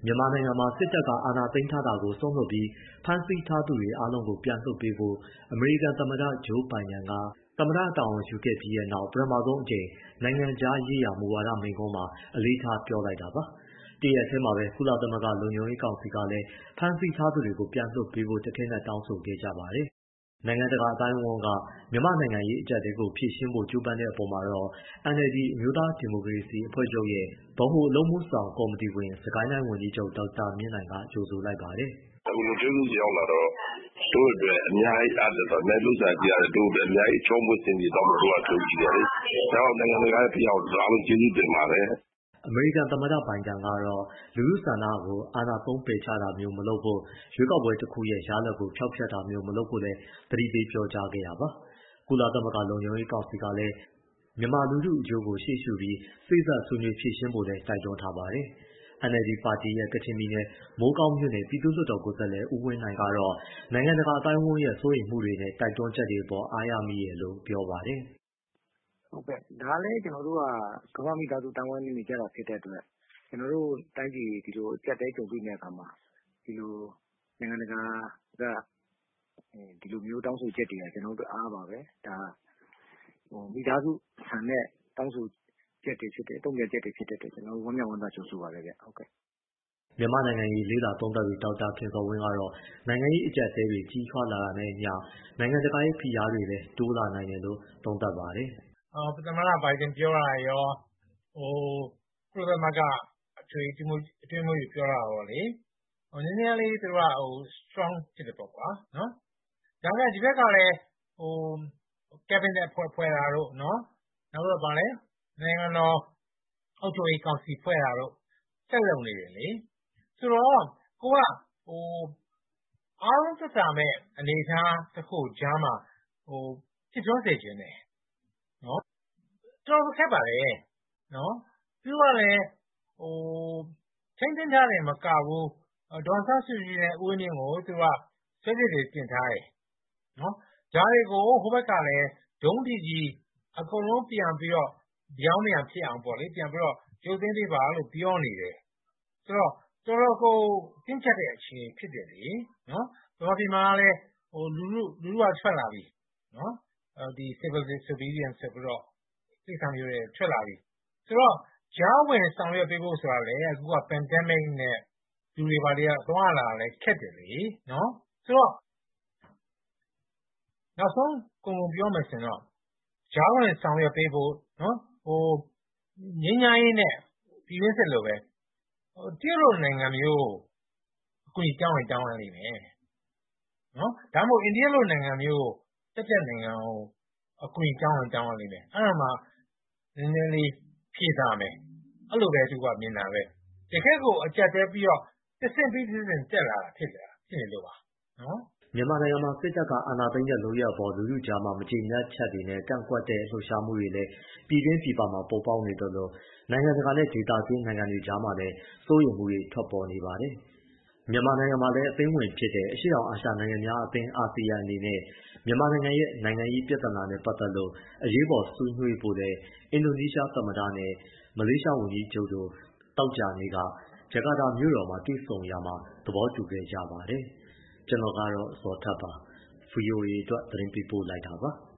မြန်မာနိုင်ငံမှာစစ်တပ်ကအာဏာသိမ်းထားတာကိုစွန့်လွှတ်ပြီးဖမ်းဆီးထားသူတွေအားလုံးကိုပြန်လွှတ်ပေးဖို့အမေရိကန်သမ္မတဂျိုးဘိုင်ဒန်ကသမ္မတတာဝန်ယူခဲ့ပြီးနောက်ပထမဆုံးအကြိမ်နိုင်ငံခြားရေးရာမူဝါဒမိန့်ခွန်းမှာအလေးထားပြောလိုက်တာပါ။တရက်ထဲမှာပဲကုလသမဂ္ဂလုံခြုံရေးကောင်စီကလည်းဖမ်းဆီးထားသူတွေကိုပြန်လွှတ်ပေးဖို့တခဲနက်တောင်းဆိုခဲ့ကြပါတယ်။နိုင်ငံတကာအတိုင်းအဝန်ကမြန်မာနိုင်ငံရေးအကြပ်အတည်းကိုဖြေရှင်းဖို့ကြိုးပမ်းတဲ့အပေါ်မှာတော့ NLD အမျိုးသားဒီမိုကရေစီအဖွဲ့ချုပ်ရဲ့ဗဟိုအလုပ်မှုဆောင်ကော်မတီဝင်စစ်ကိုင်းတိုင်းဝန်ကြီးချုပ်ဒေါက်တာမြင့်နိုင်ကကြိုဆိုလိုက်ပါတယ်။အခုလိုကျေးဇူးရောက်လာတော့တို့အတွက်အများကြီးအားတက်တော့နိုင်လို့စားကြရတယ်တို့အတွက်အများကြီးချုံးပွင့်စင်ပြီးတော့တို့အထူးကြီးတယ်လေ။ဒါတော့နိုင်ငံတကာရဲ့ပြောင်းအားလုံးကျေးဇူးတင်ပါတယ်။အမေရိကန်သမ္မတဘိုင်ဒန်ကတော့လူထုဆန္ဒကိုအာဏာသုံးပယ်ချတာမျိုးမလုပ်ဖို့ရွေးကောက်ပွဲတစ်ခုရဲ့ရလဒ်ကိုဖျောက်ဖျက်တာမျိုးမလုပ်ဖို့လည်းသတိပေးပြောကြားခဲ့တာပါ။ကုလသမဂ္ဂလုံခြုံရေးကောင်စီကလည်းမြန်မာလူထုအကျိုးကိုရှေ့ရှုပြီးစေ့စပ်ဆွေးနွေးဖြေရှင်းဖို့လည်းတိုက်တွန်းထားပါတယ်။ NLD ပါတီရဲ့ကချင်ပြည်နယ်မိုးကောင်းမြို့နယ်ပြည်သူ့လွှတ်တော်ကိုယ်စားလှယ်ဦးဝင်းနိုင်ကတော့နိုင်ငံတကာအတိုင်းအဝန်းရဲ့စိုးရိမ်မှုတွေနဲ့တိုက်တွန်းချက်တွေအပေါ်အားရမိတယ်လို့ပြောပါတယ်။ဟုတ်ကဲ့ဒါလည်းကျွန်တော်တို့ကကမ္ဘာမိသားစုတိုင်ဝမ်နေကြတာဖြစ်တဲ့အတွက်ကျွန်တော်တို့တိုင်းပြည်ဒီလိုကြက်တဲကြုံတွေ့နေတဲ့အခါမှာဒီလိုနိုင်ငံတကာကဒီလိုမျိုးတောင်းဆိုချက်တွေကကျွန်တော်တို့အားပါပဲဒါမိသားစုဆန်တဲ့တောင်းဆိုချက်တွေဖြစ်တယ်တုံ့ပြန်ချက်တွေဖြစ်တဲ့အတွက်ကျွန်တော်တို့ဝမ်းမြောက်ဝမ်းသာကြိုဆိုပါရစေဟုတ်ကဲ့မြန်မာနိုင်ငံရေးလေးလာသုံးသပ်သူဒေါက်တာခင်စောဝင်းကတော့နိုင်ငံရေးအကြပ်အတည်းတွေကြီးထွားလာတာနဲ့အမျှနိုင်ငံတကာရဲ့ဖိအားတွေလည်းတိုးလာနိုင်တယ်လို့သုံးသပ်ပါတယ်။သမ္မတဘိုင်ဒန်ပြောတာရောကုလသမဂ္ဂအထွေထွေအတွင်းမှုတွေပြောတာရောလေနည်းနည်းလေးသူကstrong ဖြစ်တယ်ပေါ့ကွာနော်။ဒါပေမဲ့ဒီဘက်ကလည်းcabinet ဖွဲ့တာတို့နော်နောက်တော့ဗာလဲနိုင်ငံတော်အုပ်ချုပ်ရေးကောင်စီဖွဲ့တာတို့ဆက်လုပ်နေတယ်လေဆိုတော့ကိုကအားလုံးသက်သာမဲ့အနေအထားတစ်ခုကြားမှာဖြစ်ထွန်းစေခြင်းတယ်နော်တော်တော်ခက်ပါလေနော်ပြီးတော့လည်းထိန်းသိမ်းထားတယ်မကဘူးဒေါ်ဆန်းစုကြည်နဲ့ဦးဝင်းမြင့်ကိုသူကဆွဲပြစ်တွေတင်ထားတယ်နော်ဒါတွေကိုဟိုဘက်ကလည်းဒုံးတိကြီးအကုန်လုံးပြန်ပြီးတော့ပြောင်းပြန်ဖြစ်အောင်ပေါ့လေပြန်ပြီးတော့ရုပ်သိမ်းပေးပါလို့ပြောနေတယ်ဆိုတော့တော်တော်ကိုတင်းကျပ်တဲ့အခြေအနေဖြစ်တယ်လေနော်မြန်မာပြည်မှာလည်းလူထုကထွက်လာပြီနော်ဒီ civil disobedience ဆိုပြီးတော့သိက္ခာမျိုးတွေထွက်လာပြီဆိုတော့ကြားဝင်ဆောင်ရွက်ပေးဖို့ဆိုတာလေအခုက pandemic နဲ့လူတွေပါတွေကသွားလာလဲခက်တယ်လေနော်ဆိုတော့နောက်ဆုံးကုန်ပြောမယ်ဆိုတော့ကြားဝင်ဆောင်ရွက်ပေးဖို့နော်ငြိမ်းချမ်းရေးနဲ့ပြည်တွင်းစစ်လိုပဲတရုတ်လိုနိုင်ငံမျိုးအကူအညီတောင်းရင်တောင်းရလိမ့်မယ်နော်ဒါမှမဟုတ်အိန္ဒိယလိုနိုင်ငံမျိုးတက်တဲ့နိုင်ငံကိုအကူအညီတောင်းရင်တောင်းရလိမ့်မယ်အဲ့ဒါမှနည်းနည်းလေးဖြေတာမယ်အဲ့လိုပဲသူကမြင်တာပဲတကယ်ကိုအကြက်တဲပြီးတော့တစ်ဆင့်ပြီးတစ်ဆင့်တက်လာတာဖြစ်နေလို့ပါနော်မြန်မာနိုင်ငံမှာစစ်တပ်ကအာဏာသိမ်းတဲ့လုပ်ရပ်အပေါ်လူထုကြားမှာမကျေနပ်ချက်တွေနဲ့ကန့်ကွက်တဲ့လှုပ်ရှားမှုတွေလည်းပြည်တွင်းပြည်ပမှာပေါ်ပေါက်နေတယ်လို့နိုင်ငံတကာနဲ့ဒေသတွင်းနိုင်ငံတွေကြားမှာလည်းစိုးရိမ်မှုတွေထွက်ပေါ်နေပါတယ်။မြန်မာနိုင်ငံမှာလည်းအသိဝင်ဖြစ်တဲ့အရှေ့တောင်အာရှနိုင်ငံများအသင်းအာဆီယံအနေနဲ့မြန်မာနိုင်ငံရဲ့နိုင်ငံရေးပြဿနာနဲ့ပတ်သက်လို့အရေးပေါ်ဆွေးနွေးဖို့လည်းအင်ဒိုနီးရှားသမ္မတနဲ့မလေးရှားဝန်ကြီးချုပ်တို့သောကြာနေ့ကဂျကာတာမြို့တော်မှာတွေ့ဆုံရာမှာသဘောတူခဲ့ကြပါတယ်။ကျွန်တော်ကတော့ဇော်ထက်ပါ VOA အတွက်သတင်းပေးပို့လိုက်တာပါ